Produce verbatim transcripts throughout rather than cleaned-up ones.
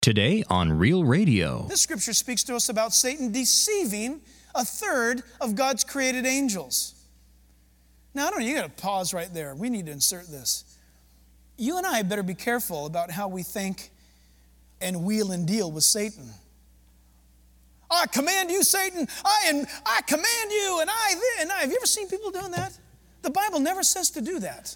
Today on Real Radio. This scripture speaks to us about Satan deceiving a third of God's created angels. Now, I don't know, you got to pause right there. We need to insert this. You and I better be careful about how we think and wheel and deal with Satan. I command you, Satan. I am, I command you, and I, and I. Have you ever seen people doing that? The Bible never says to do that.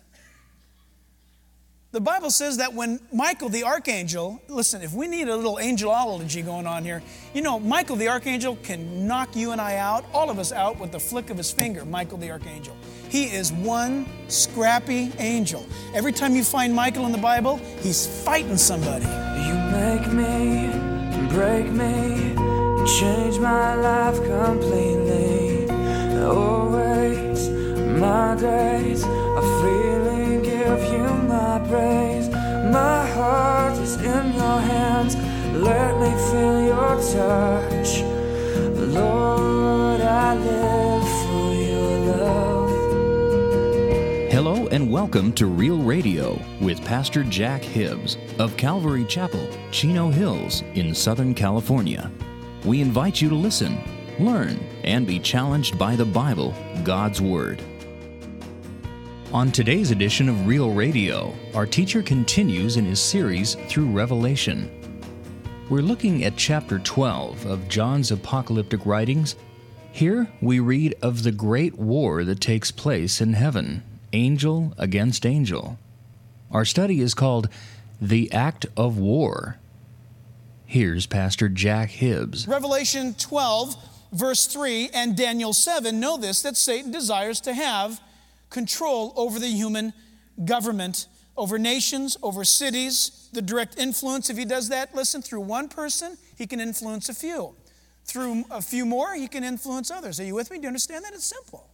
The Bible says that when Michael the archangel, listen, if we need a little angelology going on here, you know, Michael the archangel can knock you and I out, all of us out with the flick of his finger, Michael the archangel. He is one scrappy angel. Every time you find Michael in the Bible, he's fighting somebody. You make me, break me, change my life completely. Always, my days are freely give you my praise. My heart is in your hands. Let me feel your touch. Lord, I live for your love. Hello and welcome to Real Radio with Pastor Jack Hibbs of Calvary Chapel, Chino Hills in Southern California. We invite you to listen, learn, and be challenged by the Bible, God's Word. On today's edition of Real Radio, our teacher continues in his series through Revelation. We're looking at chapter twelve of John's apocalyptic writings. Here we read of the great war that takes place in heaven, angel against angel. Our study is called The Act of War. Here's Pastor Jack Hibbs. Revelation twelve, verse three, and Daniel seven know this, that Satan desires to have control over the human government, over nations, over cities, the direct influence. If he does that, listen, through one person, he can influence a few. Through a few more, he can influence others. Are you with me? Do you understand that? It's simple.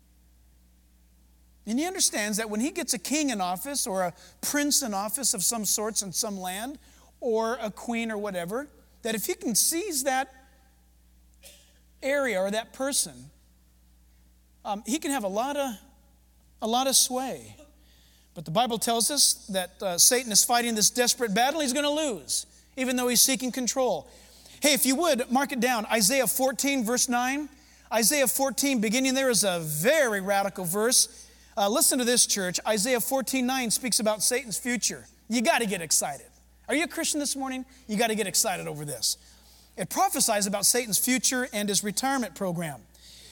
And he understands that when he gets a king in office or a prince in office of some sorts in some land, or a queen or whatever, that if he can seize that area or that person, um, he can have a lot of a lot of sway. But the Bible tells us that uh, Satan is fighting this desperate battle. He's going to lose, even though he's seeking control. Hey, if you would, mark it down. Isaiah fourteen, verse nine. Isaiah fourteen, beginning there, is a very radical verse. Uh, listen to this, church. Isaiah fourteen, nine speaks about Satan's future. You got to get excited. Are you a Christian this morning? You got to get excited over this. It prophesies about Satan's future and his retirement program.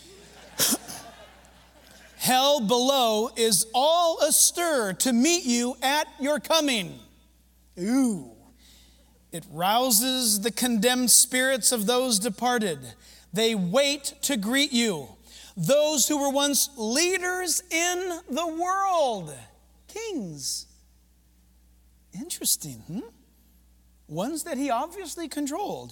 Hell below is all astir to meet you at your coming. Ooh. It rouses the condemned spirits of those departed. They wait to greet you. Those who were once leaders in the world. Kings. Interesting, hmm? Ones that he obviously controlled.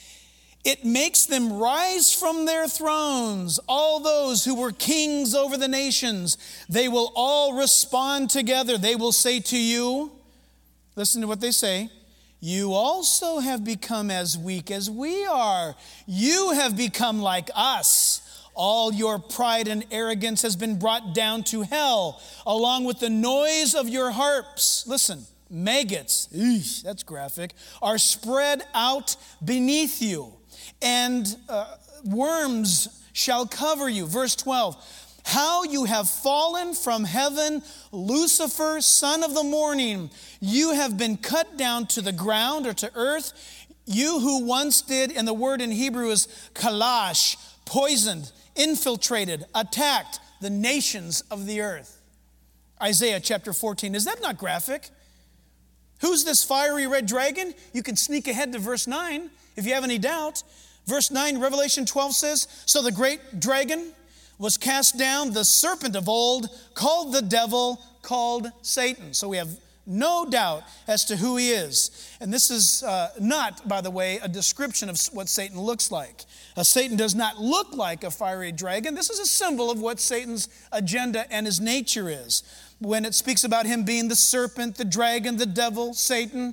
It makes them rise from their thrones. All those who were kings over the nations, they will all respond together. They will say to you, listen to what they say, you also have become as weak as we are. You have become like us. All your pride and arrogance has been brought down to hell, along with the noise of your harps. Listen, maggots, eesh, that's graphic, are spread out beneath you. And uh, worms shall cover you. Verse twelve, how you have fallen from heaven, Lucifer, son of the morning. You have been cut down to the ground or to earth. You who once did, and the word in Hebrew is kalash, poisoned, infiltrated, attacked the nations of the earth. Isaiah chapter fourteen, is that not graphic? Who's this fiery red dragon? You can sneak ahead to verse nine if you have any doubt. Verse nine, Revelation twelve says, so the great dragon was cast down, the serpent of old, called the devil, called Satan. So we have no doubt as to who he is. And this is uh, not, by the way, a description of what Satan looks like. Uh, Satan does not look like a fiery dragon. This is a symbol of what Satan's agenda and his nature is. When it speaks about him being the serpent, the dragon, the devil, Satan,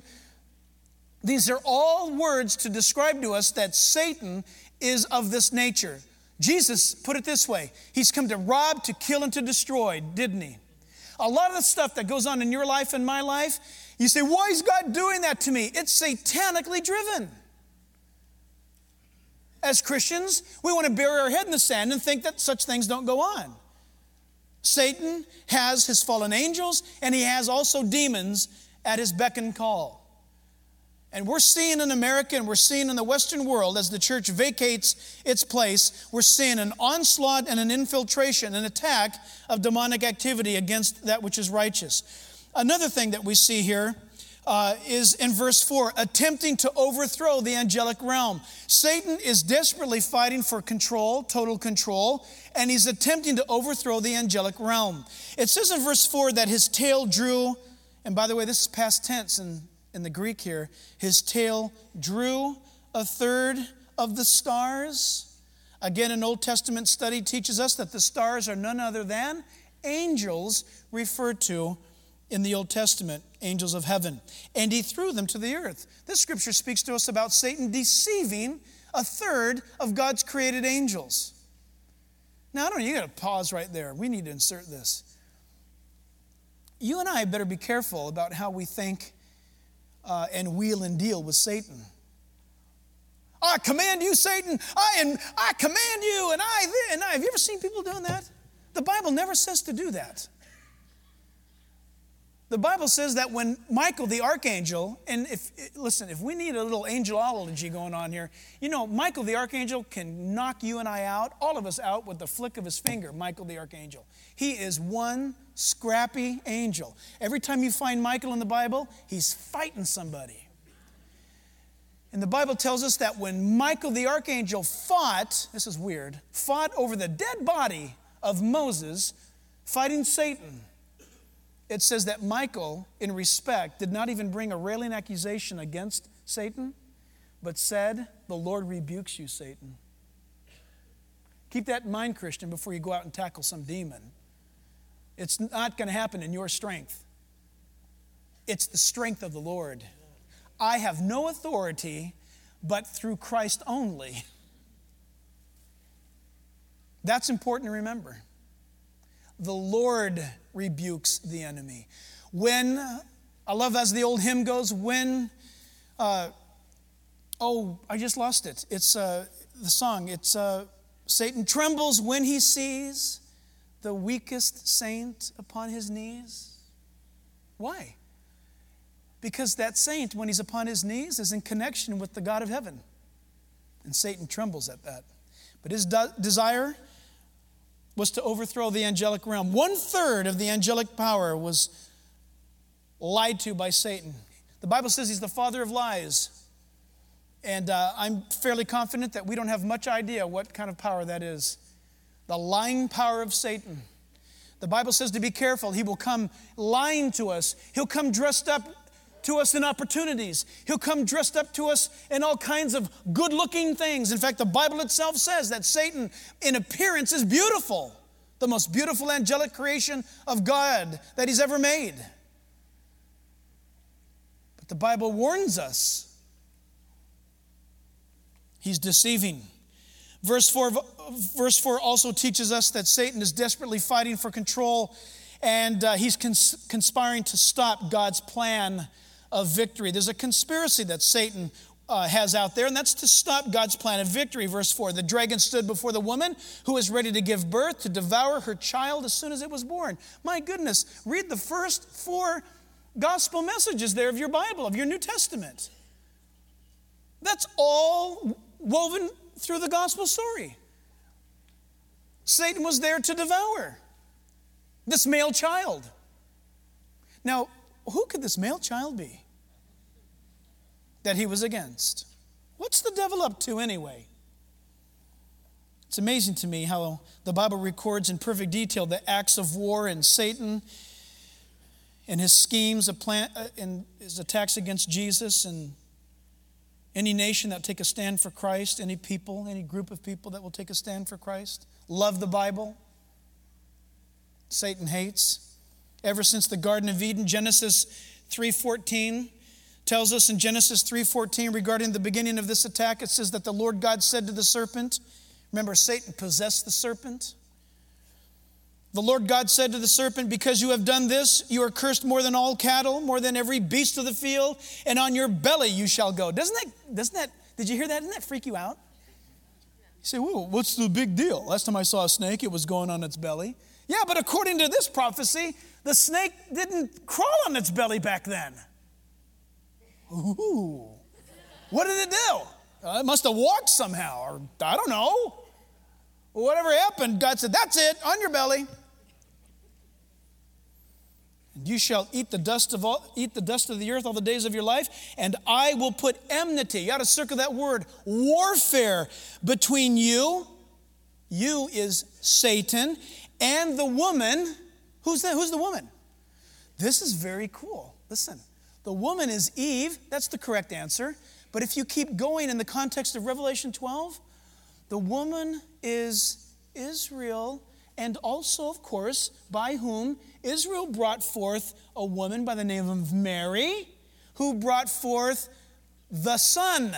these are all words to describe to us that Satan is of this nature. Jesus put it this way. He's come to rob, to kill, and to destroy, didn't he? A lot of the stuff that goes on in your life and my life, You say, why is God doing that to me? It's satanically driven. As Christians, we want to bury our head in the sand and think that such things don't go on. Satan has his fallen angels, and he has also demons at his beck and call. And we're seeing in America, and we're seeing in the Western world, as the church vacates its place, we're seeing an onslaught and an infiltration, an attack of demonic activity against that which is righteous. Another thing that we see here uh, is in verse four, attempting to overthrow the angelic realm. Satan is desperately fighting for control, total control, and he's attempting to overthrow the angelic realm. It says in verse four that his tail drew, and by the way, this is past tense in, in the Greek here, his tail drew a third of the stars. Again, an Old Testament study teaches us that the stars are none other than angels referred to in the Old Testament, angels of heaven. And he threw them to the earth. This scripture speaks to us about Satan deceiving a third of God's created angels. Now, I don't know, you got to pause right there. We need to insert this. You and I better be careful about how we think uh, and wheel and deal with Satan. I command you, Satan. I and I command you, and I and I. Have you ever seen people doing that? The Bible never says to do that. The Bible says that when Michael the archangel, and if listen, if we need a little angelology going on here, you know, Michael the archangel can knock you and I out, all of us out with the flick of his finger, Michael the archangel. He is one scrappy angel. Every time you find Michael in the Bible, he's fighting somebody. And the Bible tells us that when Michael the archangel fought, this is weird, fought over the dead body of Moses, fighting Satan, it says that Michael, in respect, did not even bring a railing accusation against Satan, but said, the Lord rebukes you, Satan. Keep that in mind, Christian, before you go out and tackle some demon. It's not going to happen in your strength. It's the strength of the Lord. I have no authority but through Christ only. That's important to remember. The Lord rebukes the enemy. When, I love as the old hymn goes, when, uh, oh, I just lost it. It's uh, the song. It's uh, Satan trembles when he sees the weakest saint upon his knees. Why? Because that saint, when he's upon his knees, is in connection with the God of heaven. And Satan trembles at that. But his de- desire was to overthrow the angelic realm. One third of the angelic power was lied to by Satan. The Bible says he's the father of lies. And uh, I'm fairly confident that we don't have much idea what kind of power that is. The lying power of Satan. The Bible says to be careful. He will come lying to us. He'll come dressed up to us in opportunities. He'll come dressed up to us in all kinds of good-looking things. In fact, the Bible itself says that Satan, in appearance, is beautiful. The most beautiful angelic creation of God that he's ever made. But the Bible warns us. He's deceiving. Verse four, verse four also teaches us that Satan is desperately fighting for control, and uh, he's cons- conspiring to stop God's plan of victory. There's a conspiracy that Satan uh, has out there, and that's to stop God's plan of victory. Verse four, the dragon stood before the woman who was ready to give birth to devour her child as soon as it was born. My goodness, read the first four gospel messages there of your Bible, of your New Testament. That's all woven through the gospel story. Satan was there to devour this male child. Now, who could this male child be that he was against? What's the devil up to anyway? It's amazing to me how the Bible records in perfect detail the acts of war and Satan and his schemes and his attacks against Jesus and any nation that will take a stand for Christ, any people, any group of people that will take a stand for Christ, love the Bible. Satan hates. Ever since the Garden of Eden, Genesis three fourteen tells us in Genesis three fourteen regarding the beginning of this attack, it says that the Lord God said to the serpent, remember Satan possessed the serpent. The Lord God said to the serpent, because you have done this, you are cursed more than all cattle, more than every beast of the field, and on your belly you shall go. Doesn't that, doesn't that, did you hear that? Doesn't that freak you out? You say, well, what's the big deal? Last time I saw a snake, it was going on its belly. Yeah, but according to this prophecy, the snake didn't crawl on its belly back then. Ooh. What did it do? Uh, it must have walked somehow, or I don't know. Whatever happened, God said, that's it, on your belly. And you shall eat the dust of all, eat the dust of the earth all the days of your life, and I will put enmity. You got to circle that word, warfare, between you. You is Satan, and the woman. Who's that? Who's the woman? This is very cool. Listen, the woman is Eve. That's the correct answer. But if you keep going in the context of Revelation twelve, the woman is Israel, and also, of course, by whom Israel brought forth a woman by the name of Mary, who brought forth the Son.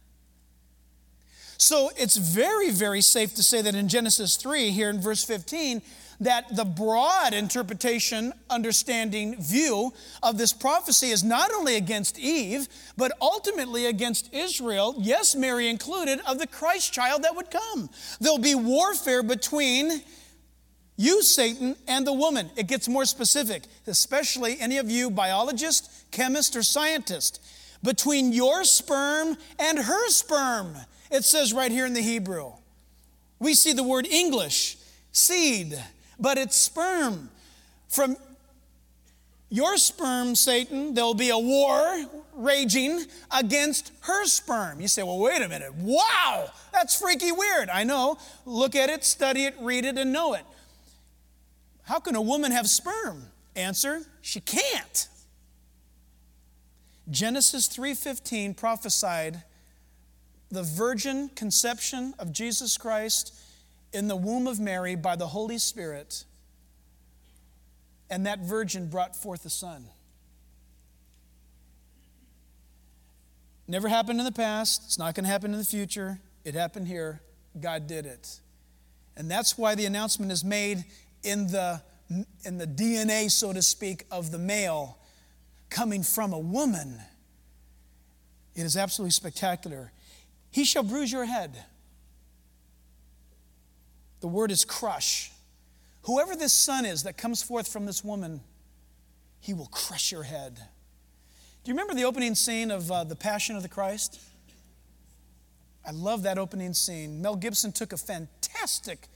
So it's very, very safe to say that in Genesis three, here in verse fifteen, that the broad interpretation, understanding, view of this prophecy is not only against Eve, but ultimately against Israel, yes, Mary included, of the Christ child that would come. There'll be warfare between you, Satan, and the woman. It gets more specific, especially any of you biologists, chemists, or scientists. Between your sperm and her sperm, it says right here in the Hebrew. We see the word English, seed, but it's sperm. From your sperm, Satan, there'll be a war raging against her sperm. You say, well, wait a minute. Wow, that's freaky weird. I know. Look at it, study it, read it, and know it. How can a woman have sperm? Answer, she can't. Genesis three fifteen prophesied the virgin conception of Jesus Christ in the womb of Mary by the Holy Spirit, and that virgin brought forth a son. Never happened in the past. It's not going to happen in the future. It happened here. God did it. And that's why the announcement is made in the, in the D N A, so to speak, of the male coming from a woman. It is absolutely spectacular. He shall bruise your head. The word is crush. Whoever this son is that comes forth from this woman, he will crush your head. Do you remember the opening scene of uh, The Passion of the Christ? I love that opening scene. Mel Gibson took a fantastic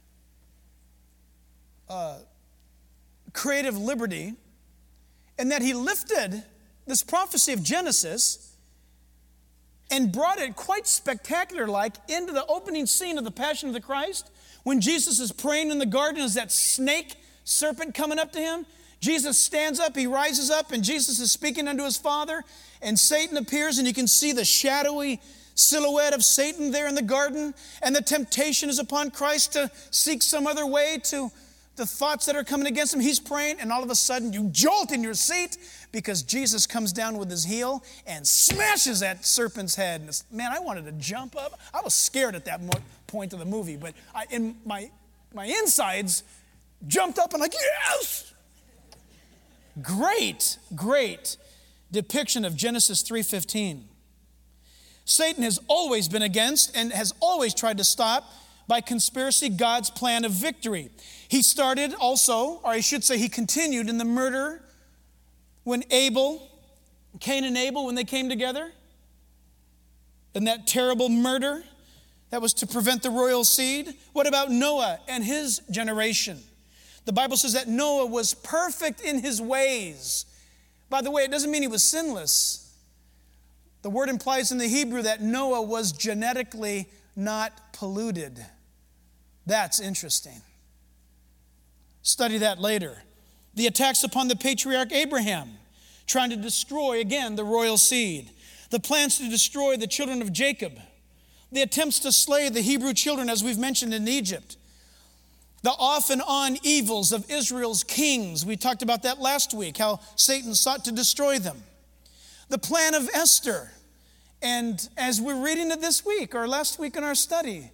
uh, creative liberty in that he lifted this prophecy of Genesis and brought it quite spectacular-like into the opening scene of The Passion of the Christ. When Jesus is praying in the garden, is that snake serpent coming up to him? Jesus stands up, he rises up, and Jesus is speaking unto his Father, and Satan appears, and you can see the shadowy silhouette of Satan there in the garden, and the temptation is upon Christ to seek some other way to the thoughts that are coming against him. He's praying, and all of a sudden you jolt in your seat because Jesus comes down with his heel and smashes that serpent's head. And man, I wanted to jump up. I was scared at that point of the movie, but I, in my, my insides jumped up and like, yes! Great, great depiction of Genesis three fifteen. Satan has always been against and has always tried to stop by conspiracy God's plan of victory. He started also, or I should say he continued in the murder when Abel, Cain and Abel, when they came together. And that terrible murder that was to prevent the royal seed. What about Noah and his generation? The Bible says that Noah was perfect in his ways. By the way, it doesn't mean he was sinless. The word implies in the Hebrew that Noah was genetically not polluted. That's interesting. Study that later. The attacks upon the patriarch Abraham, trying to destroy, again, the royal seed. The plans to destroy the children of Jacob. The attempts to slay the Hebrew children, as we've mentioned, in Egypt. The off and on evils of Israel's kings. We talked about that last week, how Satan sought to destroy them. The plan of Esther. And as we're reading it this week, or last week in our study,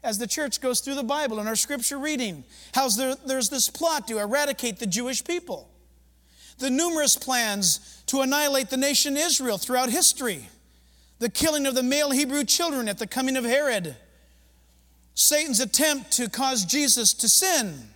as the church goes through the Bible and our scripture reading, how there, there's this plot to eradicate the Jewish people. The numerous plans to annihilate the nation Israel throughout history. The killing of the male Hebrew children at the coming of Herod. Satan's attempt to cause Jesus to sin.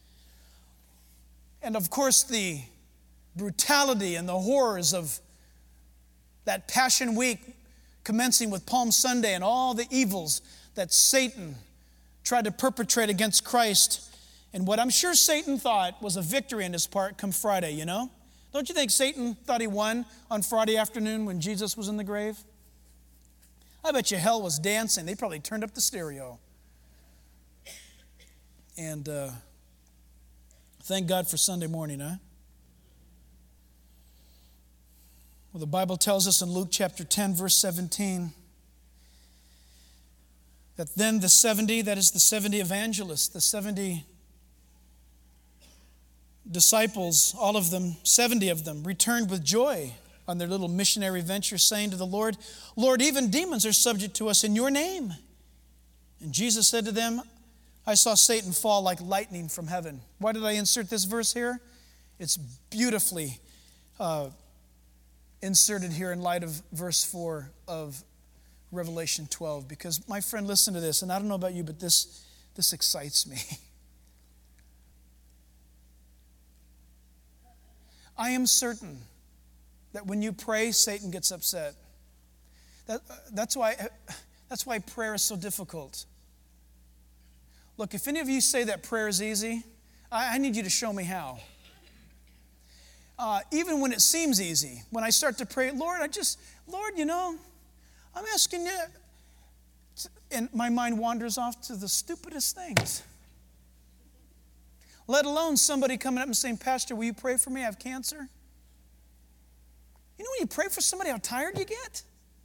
And of course, the brutality and the horrors of that Passion Week, commencing with Palm Sunday and all the evils that Satan tried to perpetrate against Christ. And what I'm sure Satan thought was a victory on his part come Friday, you know? Don't you think Satan thought he won on Friday afternoon when Jesus was in the grave? I bet you hell was dancing. They probably turned up the stereo. And uh, thank God for Sunday morning, huh? Well, the Bible tells us in Luke chapter ten, verse seventeen, that then the seventy, that is the seventy evangelists, the seventy disciples, all of them, seventy of them, returned with joy on their little missionary venture, saying to the Lord, Lord, even demons are subject to us in your name. And Jesus said to them, I saw Satan fall like lightning from heaven. Why did I insert this verse here? It's beautifully uh, inserted here in light of verse four of Revelation twelve. Because, my friend, listen to this. And I don't know about you, but this, this excites me. I am certain that when you pray, Satan gets upset. That, that's why, that's why prayer is so difficult. Look, if any of you say that prayer is easy, I, I need you to show me how. Uh, even when it seems easy, when I start to pray, Lord, I just, Lord, you know, I'm asking you, and my mind wanders off to the stupidest things. Let alone somebody coming up and saying, Pastor, will you pray for me? I have cancer. You know when you pray for somebody, how tired you get?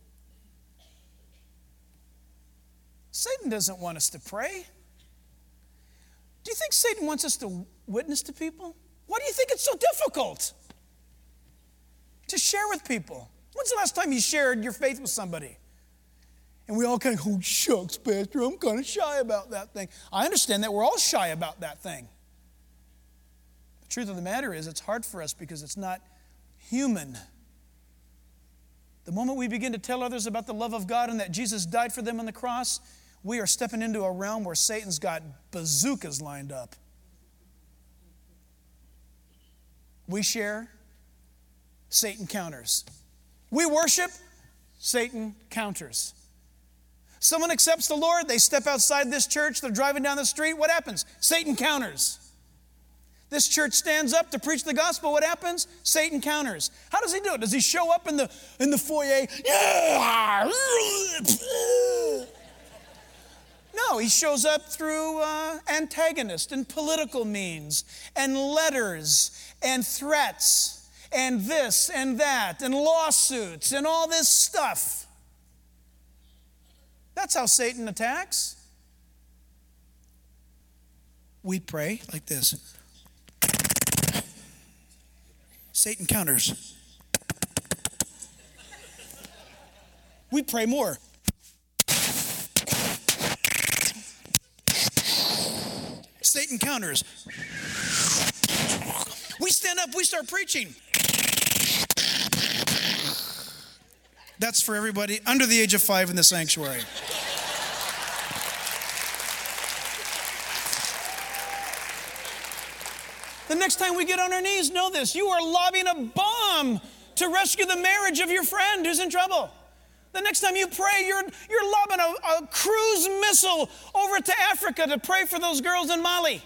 Satan doesn't want us to pray. Do you think Satan wants us to witness to people? Why do you think it's so difficult to share with people? When's the last time you shared your faith with somebody? And we all kind of, oh, shucks, Pastor, I'm kind of shy about that thing. I understand that we're all shy about that thing. The truth of the matter is it's hard for us because it's not human. The moment we begin to tell others about the love of God and that Jesus died for them on the cross, we are stepping into a realm where Satan's got bazookas lined up. We share, Satan counters. We worship, Satan counters. Someone accepts the Lord, they step outside this church, they're driving down the street, what happens? Satan counters. This church stands up to preach the gospel, what happens? Satan counters. How does he do it? Does he show up in the, in the foyer? No, he shows up through uh, antagonist and political means and letters and threats and this and that and lawsuits and all this stuff. That's how Satan attacks. We pray like this. Satan counters. We pray more. Satan counters. We stand up, we start preaching. That's for everybody under the age of five in the sanctuary. The next time we get on our knees, know this, you are lobbing a bomb to rescue the marriage of your friend who's in trouble. The next time you pray, you're, you're lobbing a, a cruise missile over to Africa to pray for those girls in Mali.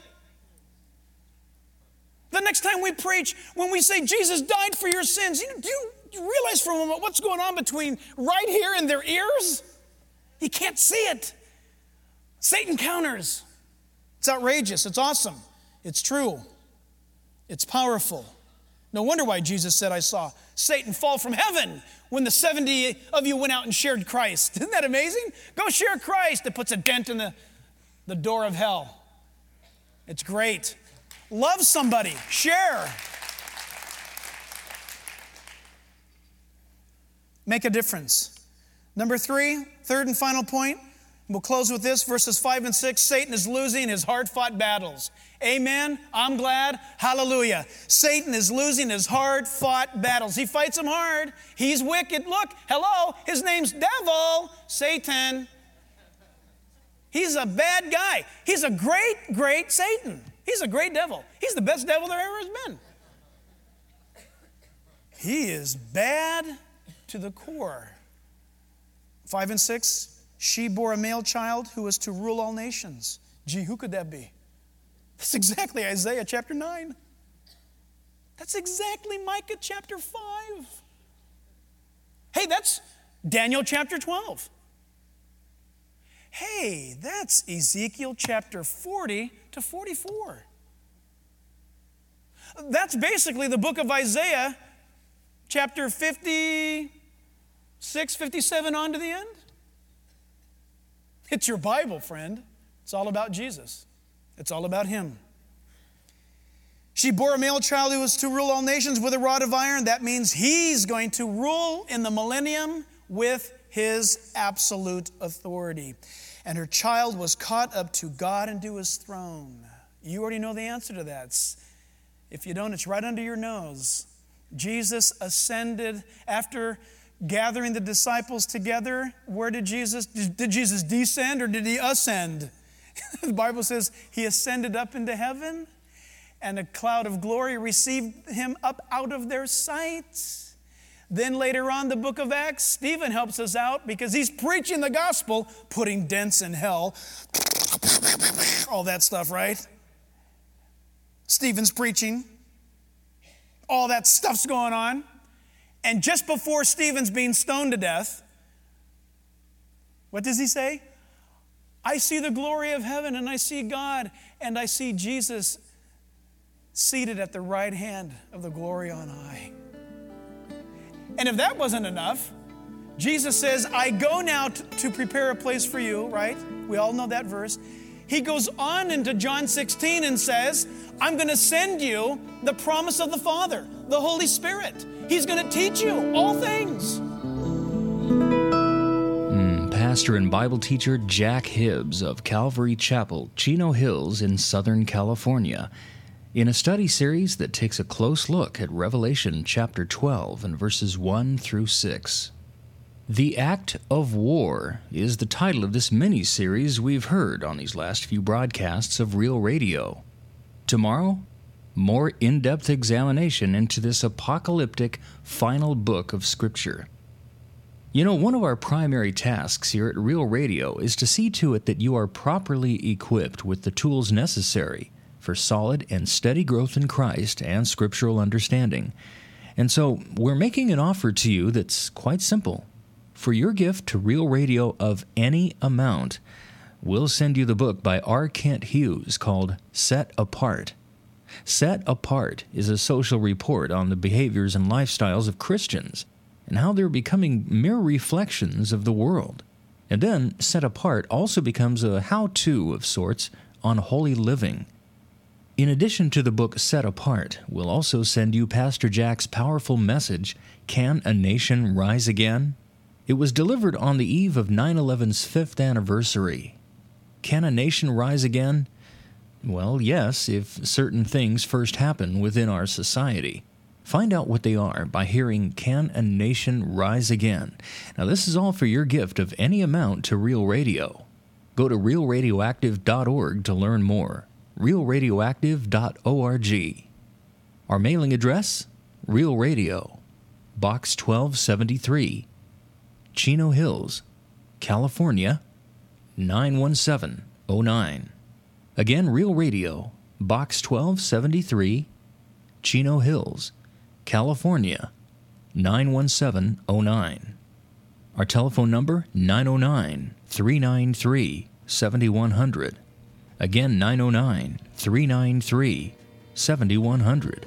The next time we preach, when we say Jesus died for your sins, you, do you, you realize for a moment what's going on between right here and their ears? You can't see it. Satan counters. It's outrageous. It's awesome. It's true. It's powerful. No wonder why Jesus said, I saw Satan fall from heaven when the seventy of you went out and shared Christ. Isn't that amazing? Go share Christ. It puts a dent in the, the door of hell. It's great. Love somebody. Share. Make a difference. Number three, third and final point, We'll close with this, verses five and six. Satan is losing his hard-fought battles. Amen. I'm glad. Hallelujah. Satan is losing his hard-fought battles. He fights them hard. He's wicked. Look, hello, his name's Devil, Satan. He's a bad guy. He's a great, great Satan. He's a great devil. He's the best devil there ever has been. He is bad to the core. Five and six. She bore a male child who was to rule all nations. Gee, who could that be? That's exactly Isaiah chapter nine. That's exactly Micah chapter five. Hey, that's Daniel chapter twelve. Hey, that's Ezekiel chapter forty to forty-four. That's basically the book of Isaiah chapter fifty-six, fifty-seven on to the end. It's your Bible, friend. It's all about Jesus. It's all about Him. She bore a male child who was to rule all nations with a rod of iron. That means He's going to rule in the millennium with His absolute authority. And her child was caught up to God and to His throne. You already know the answer to that. If you don't, it's right under your nose. Jesus ascended after gathering the disciples together. Where did Jesus, did Jesus descend or did He ascend? The Bible says He ascended up into heaven, and a cloud of glory received Him up out of their sight. Then later on, the book of Acts, Stephen helps us out because he's preaching the gospel, putting dents in hell. All that stuff, right? Stephen's preaching. All that stuff's going on. And just before Stephen's being stoned to death, what does he say? I see the glory of heaven, and I see God, and I see Jesus seated at the right hand of the glory on high. And if that wasn't enough, Jesus says, I go now t- to prepare a place for you, right? We all know that verse. He goes on into John sixteen and says, I'm going to send you the promise of the Father, the Holy Spirit. He's going to teach you all things. Mm, Pastor and Bible teacher Jack Hibbs of Calvary Chapel, Chino Hills in Southern California, in a study series that takes a close look at Revelation chapter twelve and verses one through six. The Act of War is the title of this mini-series we've heard on these last few broadcasts of Real Radio. Tomorrow, more in-depth examination into this apocalyptic final book of Scripture. You know, one of our primary tasks here at Real Radio is to see to it that you are properly equipped with the tools necessary for solid and steady growth in Christ and scriptural understanding. And so, we're making an offer to you that's quite simple. For your gift to Real Radio of any amount, we'll send you the book by R. Kent Hughes called Set Apart. Set Apart is a social report on the behaviors and lifestyles of Christians and how they're becoming mere reflections of the world. And then Set Apart also becomes a how-to of sorts on holy living. In addition to the book Set Apart, we'll also send you Pastor Jack's powerful message, Can a Nation Rise Again? It was delivered on the eve of nine eleven's fifth anniversary. Can a nation rise again? Well, yes, if certain things first happen within our society. Find out what they are by hearing Can a Nation Rise Again? Now, this is all for your gift of any amount to Real Radio. Go to real radioactive dot org to learn more. real radioactive dot org. Our mailing address? Real Radio, Box twelve seventy-three, Chino Hills, California, nine one seven oh nine. Again, Real Radio, Box twelve seventy-three, Chino Hills, California, nine one seven oh nine. Our telephone number, nine oh nine, three nine three, seven one zero zero. Again, nine oh nine, three nine three, seven one zero zero.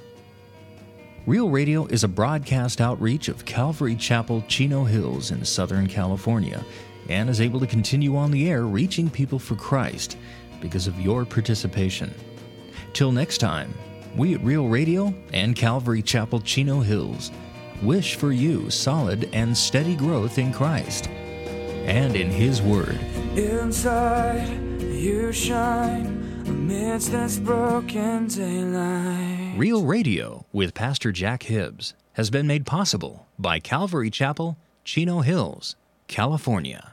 Real Radio is a broadcast outreach of Calvary Chapel, Chino Hills in Southern California, and is able to continue on the air reaching people for Christ because of your participation. Till next time, we at Real Radio and Calvary Chapel, Chino Hills wish for you solid and steady growth in Christ and in His Word. Inside you shine amidst this broken daylight. Real Radio with Pastor Jack Hibbs has been made possible by Calvary Chapel, Chino Hills, California.